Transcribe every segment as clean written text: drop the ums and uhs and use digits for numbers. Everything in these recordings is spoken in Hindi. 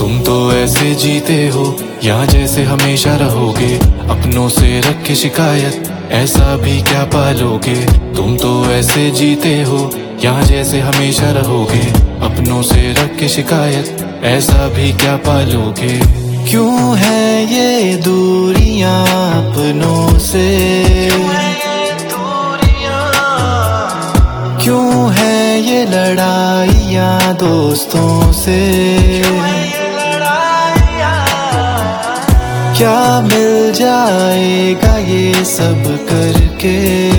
तुम तो ऐसे जीते हो यहाँ जैसे हमेशा रहोगे, अपनों से रख के शिकायत ऐसा भी क्या पालोगे। तुम तो ऐसे जीते हो यहाँ जैसे हमेशा रहोगे, अपनों से रख के शिकायत ऐसा भी क्या पालोगे। क्यों है ये दूरियां अपनों से, क्यों है ये लड़ाइयाँ दोस्तों से, क्या मिल जाएगा ये सब करके,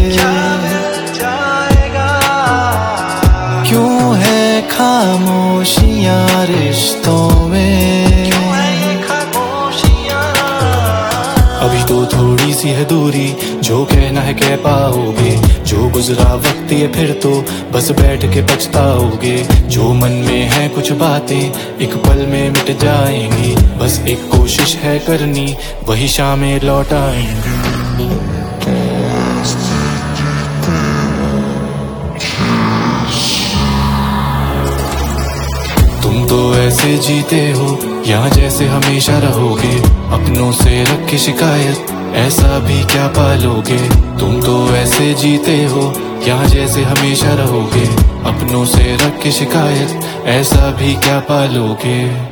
क्यों है खामोशियाँ रिश्तों में। अभी तो थोड़ी सी है दूरी, जो कहना है कह पाओगे, जो गुजरा वक्त ये फिर तो बस बैठ के पछताओगे। जो मन में है कुछ बातें एक पल में मिट जाएंगी, बस एक कोशिश है करनी वही शामें लौट आएंगी। तुम तो ऐसे जीते हो यहाँ जैसे हमेशा रहोगे, अपनों से रख के शिकायत ऐसा भी क्या पालोगे। तुम तो ऐसे जीते हो यहाँ जैसे हमेशा रहोगे, अपनों से रख के शिकायत ऐसा भी क्या पालोगे।